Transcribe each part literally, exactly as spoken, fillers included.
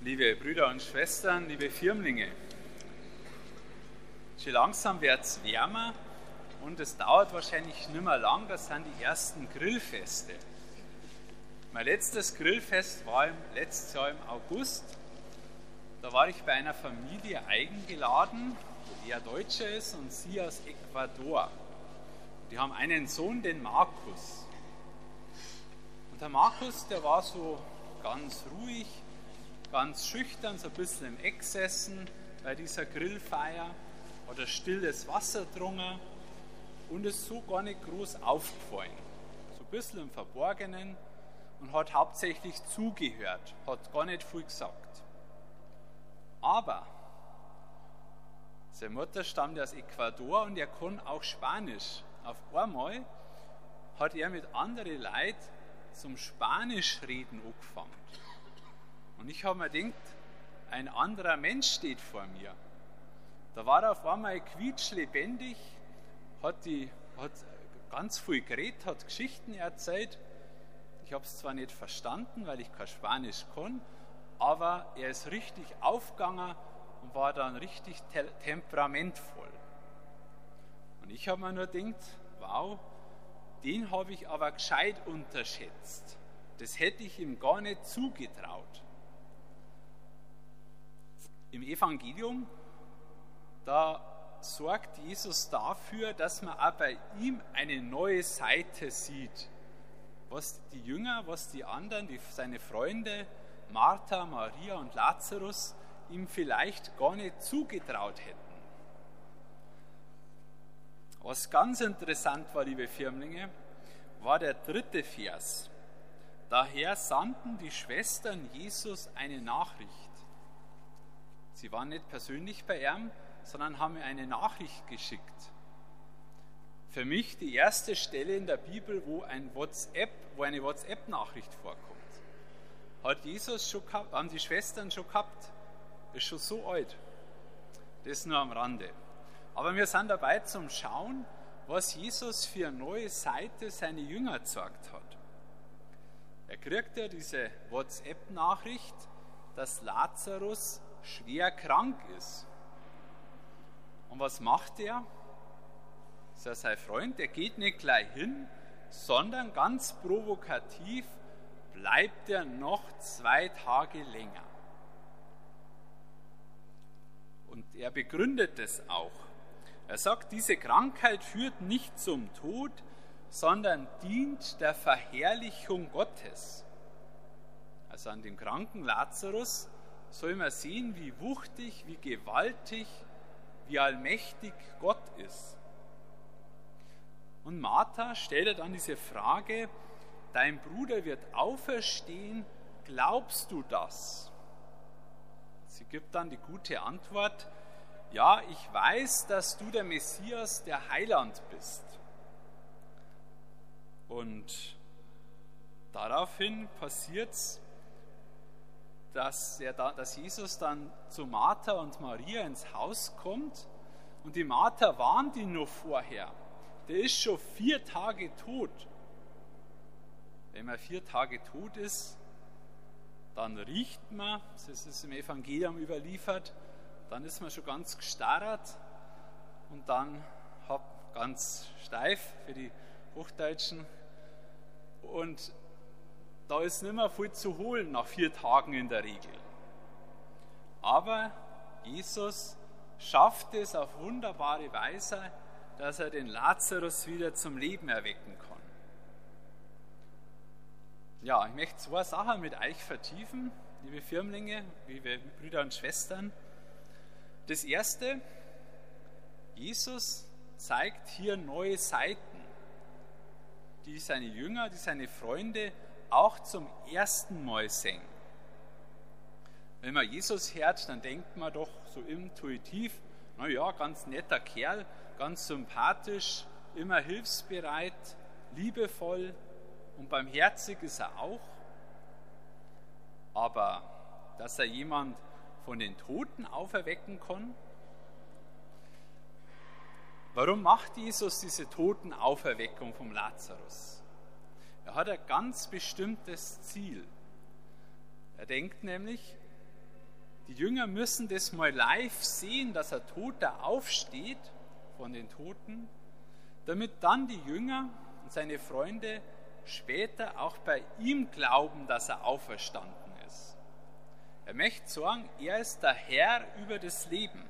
Liebe Brüder und Schwestern, liebe Firmlinge, schon langsam wird es wärmer und es dauert wahrscheinlich nicht mehr lang, das sind die ersten Grillfeste. Mein letztes Grillfest war im, letztes Jahr im August. Da war ich bei einer Familie eingeladen, die eher Deutscher ist und sie aus Ecuador. Die haben einen Sohn, den Markus. Und der Markus, der war so ganz ruhig, ganz schüchtern, so ein bisschen im Eck gesessen bei dieser Grillfeier, hat ein stilles Wasser getrunken und ist so gar nicht groß aufgefallen. So ein bisschen im Verborgenen und hat hauptsächlich zugehört, hat gar nicht viel gesagt. Aber seine Mutter stammt aus Ecuador und er kann auch Spanisch. Auf einmal hat er mit anderen Leuten zum Spanischreden angefangen. Und ich habe mir gedacht, ein anderer Mensch steht vor mir. Da war er auf einmal quietschlebendig, hat, die, hat ganz viel geredet, hat Geschichten erzählt. Ich habe es zwar nicht verstanden, weil ich kein Spanisch kann, aber er ist richtig aufgegangen und war dann richtig te- temperamentvoll. Und ich habe mir nur gedacht, wow, den habe ich aber gescheit unterschätzt. Das hätte ich ihm gar nicht zugetraut. Im Evangelium, da sorgt Jesus dafür, dass man auch bei ihm eine neue Seite sieht. Was die Jünger, was die anderen, die, seine Freunde, Martha, Maria und Lazarus, ihm vielleicht gar nicht zugetraut hätten. Was ganz interessant war, liebe Firmlinge, war der dritte Vers. Daher sandten die Schwestern Jesus eine Nachricht. Sie waren nicht persönlich bei ihm, sondern haben mir eine Nachricht geschickt. Für mich die erste Stelle in der Bibel, wo, ein WhatsApp, wo eine WhatsApp-Nachricht vorkommt. Hat Jesus schon gehabt, haben die Schwestern schon gehabt. Ist schon so alt. Das nur am Rande. Aber wir sind dabei zum Schauen, was Jesus für eine neue Seite seine Jünger gezeigt hat. Er kriegt ja diese WhatsApp-Nachricht, dass Lazarus schwer krank ist. Und was macht er? Das ist ja sein Freund, der geht nicht gleich hin, sondern ganz provokativ bleibt er noch zwei Tage länger. Und er begründet es auch. Er sagt, diese Krankheit führt nicht zum Tod, sondern dient der Verherrlichung Gottes. Also an dem kranken Lazarus soll man sehen, wie wuchtig, wie gewaltig, wie allmächtig Gott ist. Und Martha stellt dann diese Frage, dein Bruder wird auferstehen, glaubst du das? Sie gibt dann die gute Antwort, ja, ich weiß, dass du der Messias, der Heiland bist. Und daraufhin passiert es, dass, er da, dass Jesus dann zu Martha und Maria ins Haus kommt und die Martha warnt ihn noch vorher. Der ist schon vier Tage tot. Wenn man vier Tage tot ist, dann riecht man, das ist im Evangelium überliefert, dann ist man schon ganz gestarrt und dann ganz steif für die Hochdeutschen und da ist nicht mehr viel zu holen nach vier Tagen in der Regel. Aber Jesus schafft es auf wunderbare Weise, dass er den Lazarus wieder zum Leben erwecken kann. Ja, ich möchte zwei Sachen mit euch vertiefen, liebe Firmlinge, liebe Brüder und Schwestern. Das erste, Jesus zeigt hier neue Seiten, die seine Jünger, die seine Freunde auch zum ersten Mal sehen. Wenn man Jesus hört, dann denkt man doch so intuitiv, naja, ganz netter Kerl, ganz sympathisch, immer hilfsbereit, liebevoll und barmherzig ist er auch. Aber dass er jemand von den Toten auferwecken kann, warum macht Jesus diese Totenauferweckung vom Lazarus? Er hat ein ganz bestimmtes Ziel. Er denkt nämlich, Die Jünger müssen das mal live sehen, dass ein Toter aufsteht von den Toten, damit dann die Jünger und seine Freunde später auch bei ihm glauben, dass er auferstanden ist. Er möchte sagen, er ist der Herr über das Leben.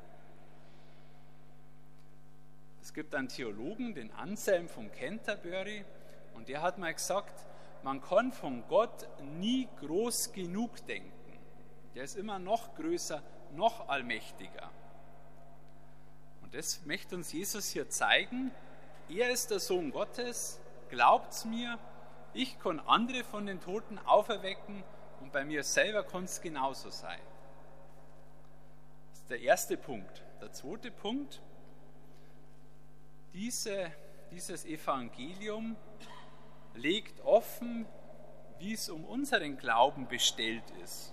Es gibt einen Theologen, den Anselm von Canterbury, und der hat mal gesagt, man kann von Gott nie groß genug denken. Der ist immer noch größer, noch allmächtiger. Und das möchte uns Jesus hier zeigen. Er ist der Sohn Gottes, glaubt's mir, ich kann andere von den Toten auferwecken und bei mir selber kann es genauso sein. Das ist der erste Punkt. Der zweite Punkt, diese, dieses Evangelium legt offen, wie es um unseren Glauben bestellt ist.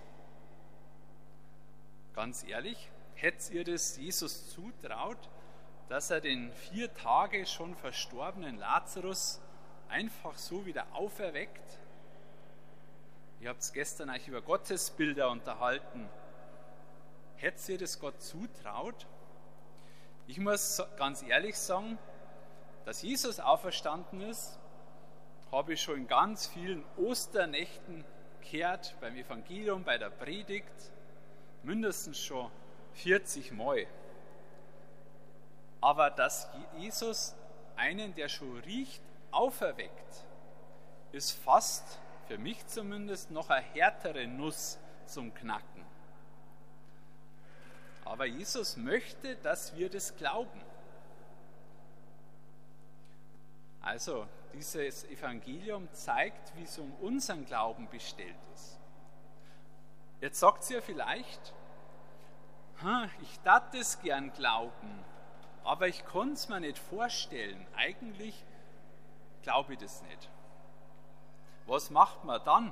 Ganz ehrlich, hättet ihr das Jesus zutraut, dass er den vier Tage schon verstorbenen Lazarus einfach so wieder auferweckt? Ihr habt gestern euch über Gottesbilder unterhalten. Hättet ihr das Gott zutraut? Ich muss ganz ehrlich sagen, dass Jesus auferstanden ist, habe ich schon in ganz vielen Osternächten gehört, beim Evangelium, bei der Predigt, mindestens schon vierzig Mal. Aber dass Jesus einen, der schon riecht, auferweckt, ist fast, für mich zumindest, noch eine härtere Nuss zum Knacken. Aber Jesus möchte, dass wir das glauben. Also, dieses Evangelium zeigt, wie es um unseren Glauben bestellt ist. Jetzt sagt ihr vielleicht, ich darf das gern glauben, aber ich kann es mir nicht vorstellen. Eigentlich glaube ich das nicht. Was macht man dann?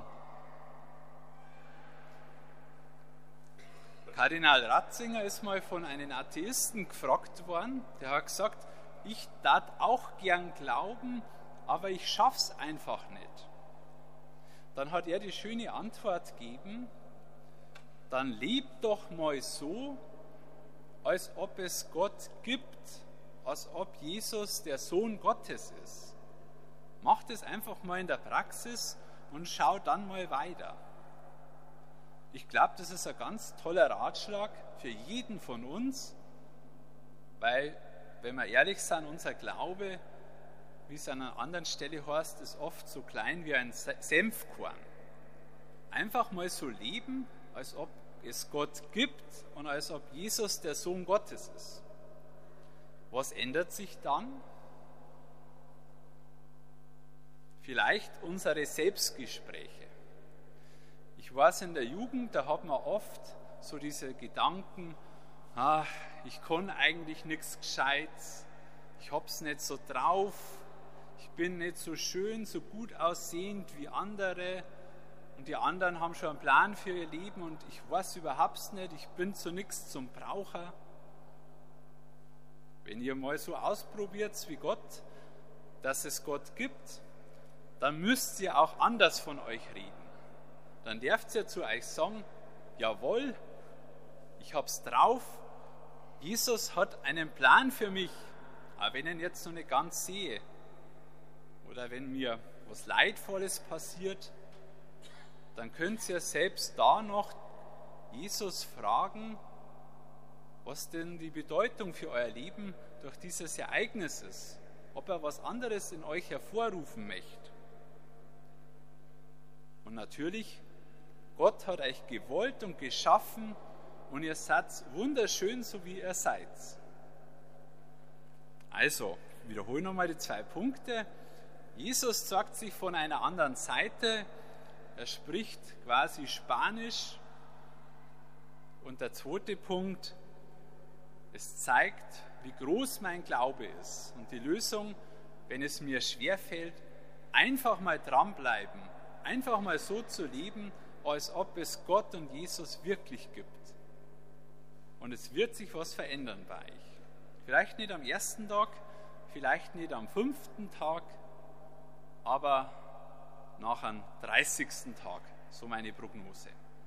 Kardinal Ratzinger ist mal von einem Atheisten gefragt worden, der hat gesagt, ich darf auch gern glauben, aber ich schaff's einfach nicht. Dann hat er die schöne Antwort gegeben, dann lebt doch mal so, als ob es Gott gibt, als ob Jesus der Sohn Gottes ist. Macht es einfach mal in der Praxis und schau dann mal weiter. Ich glaube, das ist ein ganz toller Ratschlag für jeden von uns, weil, wenn wir ehrlich sind, unser Glaube, wie es an einer anderen Stelle heißt, ist oft so klein wie ein Senfkorn. Einfach mal so leben, als ob es Gott gibt und als ob Jesus der Sohn Gottes ist. Was ändert sich dann? Vielleicht unsere Selbstgespräche. Ich weiß, in der Jugend, da hat man oft so diese Gedanken, ah, ich kann eigentlich nichts Gescheites, ich hab's nicht so drauf, ich bin nicht so schön, so gut aussehend wie andere und die anderen haben schon einen Plan für ihr Leben und ich weiß überhaupt nicht, ich bin zu nichts zum Braucher. Wenn ihr mal so ausprobiert wie Gott, dass es Gott gibt, dann müsst ihr auch anders von euch reden. Dann dürft ihr zu euch sagen, jawohl, ich hab's drauf, Jesus hat einen Plan für mich, auch wenn ich ihn jetzt noch nicht ganz sehe. Oder wenn mir was Leidvolles passiert, dann könnt ihr selbst da noch Jesus fragen, was denn die Bedeutung für euer Leben durch dieses Ereignis ist. Ob er was anderes in euch hervorrufen möchte. Und natürlich, Gott hat euch gewollt und geschaffen und ihr seid wunderschön, so wie ihr seid. Also, ich wiederhole nochmal die zwei Punkte. Jesus zeigt sich von einer anderen Seite. Er spricht quasi Spanisch. Und der zweite Punkt, es zeigt, wie groß mein Glaube ist. Und die Lösung, wenn es mir schwerfällt, einfach mal dranbleiben, einfach mal so zu leben, als ob es Gott und Jesus wirklich gibt. Und es wird sich was verändern bei euch. Vielleicht nicht am ersten Tag, vielleicht nicht am fünften Tag, aber nach dem dreißigsten Tag, so meine Prognose.